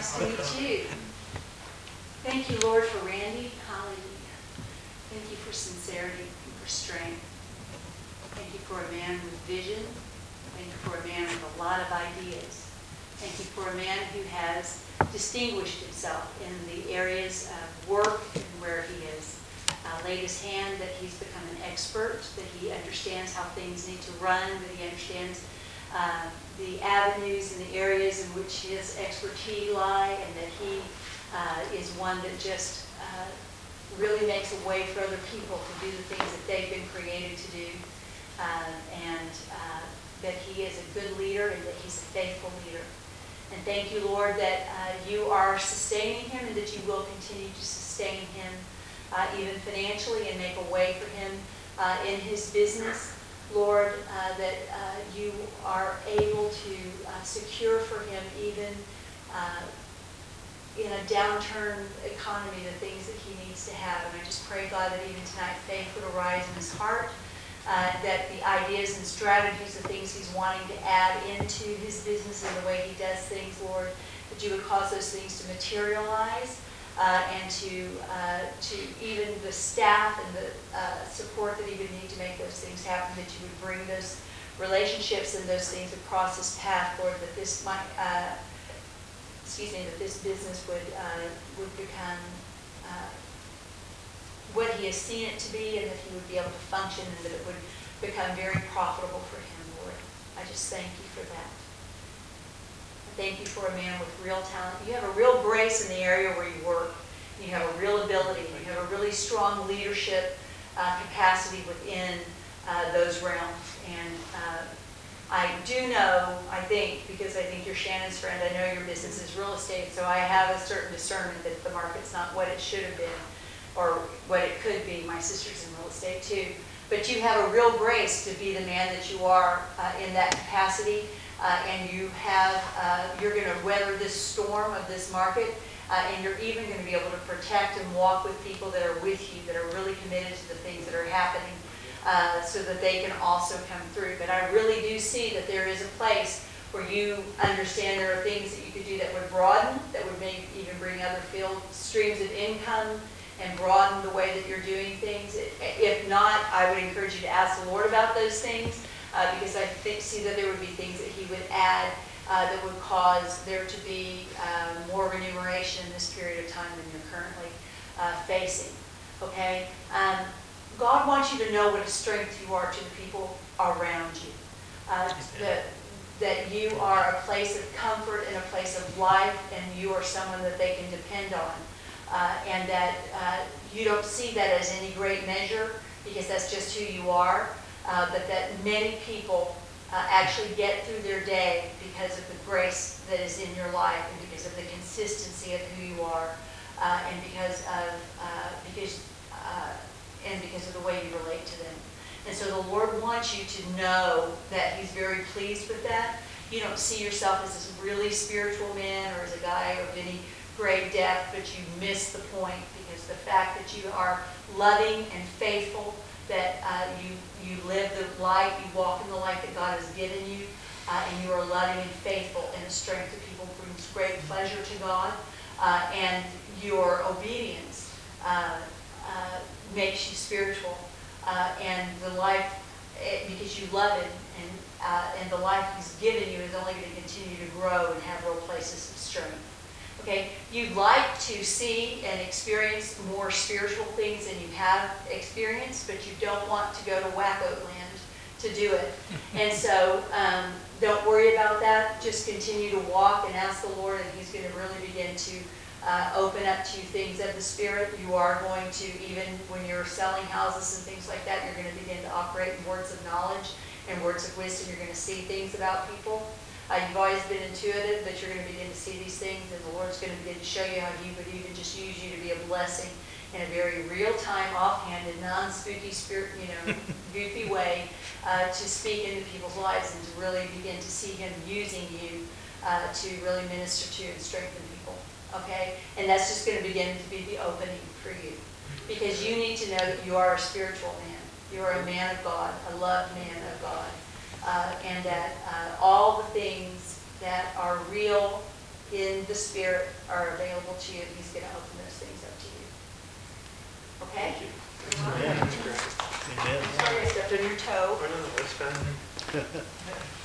Nice to meet you. Thank you, Lord, for Randy. Hallelujah. Thank you for sincerity and for strength. Thank you for a man with vision. Thank you for a man with a lot of ideas. Thank you for a man who has distinguished himself in the areas of work and where he has laid his hand, that he's become an expert, that he understands how things need to run, that he understands the avenues and the areas in which his expertise lie, and that he is one that just really makes a way for other people to do the things that they've been created to do, and that he is a good leader and that he's a faithful leader. And thank you, Lord, that you are sustaining him and that you will continue to sustain him even financially and make a way for him in his business. Lord, that you are able to secure for him even in a downturn economy the things that he needs to have. And I just pray, God, that even tonight faith would arise in his heart, that the ideas and strategies, the things he's wanting to add into his business and the way he does things, Lord, that you would cause those things to materialize, and to even the staff and the support that he would need to make those things happen, that you would bring those relationships and those things across his path, Lord, that this might, that this business would become what he has seen it to be, and that he would be able to function, and that it would become very profitable for him, Lord. I just thank you for that. Thank you for a man with real talent. You have a real grace in the area where you work. You have a real ability. You have a really strong leadership capacity within those realms. And I do know, I think, because I think you're Shannon's friend, I know your business is real estate, so I have a certain discernment that the market's not what it should have been or what it could be. My sister's in real estate too. But you have a real grace to be the man that you are in that capacity. And you have, you're going to weather this storm of this market, and you're even going to be able to protect and walk with people that are with you, that are really committed to the things that are happening, so that they can also come through. But I really do see that there is a place where you understand there are things that you could do that would broaden, that would maybe even bring other field streams of income and broaden the way that you're doing things. If not, I would encourage you to ask the Lord about those things. Because I see that there would be things that he would add that would cause there to be more remuneration in this period of time than you're currently facing. Okay? God wants you to know what a strength you are to the people around you. That you are a place of comfort and a place of life, and you are someone that they can depend on. And that you don't see that as any great measure, because that's just who you are. But that many people actually get through their day because of the grace that is in your life, and because of the consistency of who you are, and because of the way you relate to them. And so the Lord wants you to know that he's very pleased with that. You don't see yourself as this really spiritual man or as a guy of any great depth, but you miss the point, because the fact that you are loving and faithful, that you live the life, you walk in the life that God has given you, and you are loving and faithful, and the strength of people brings great pleasure to God, and your obedience makes you spiritual, and the life, because you love it, and the life he's given you is only going to continue to grow and have real places of strength. Okay, you'd like to see and experience more spiritual things than you have experienced, but you don't want to go to wacko land to do it. And so don't worry about that. Just continue to walk and ask the Lord, and he's going to really begin to open up to you things of the Spirit. You are going to, even when you're selling houses and things like that, you're going to begin to operate in words of knowledge and words of wisdom. You're going to see things about people. You've always been intuitive, but you're going to begin to see these things, and the Lord's going to begin to show you how he would even just use you to be a blessing in a very real-time, offhanded, non-spooky, goofy way to speak into people's lives and to really begin to see him using you to really minister to and strengthen people. Okay? And that's just going to begin to be the opening for you, because you need to know that you are a spiritual man. You are a man of God, a loved man of God. And that all the things that are real in the Spirit are available to you. He's going to open those things up to you. Okay? Thank you. Amen. Sorry I stepped on your toe. Oh, no, that's fine.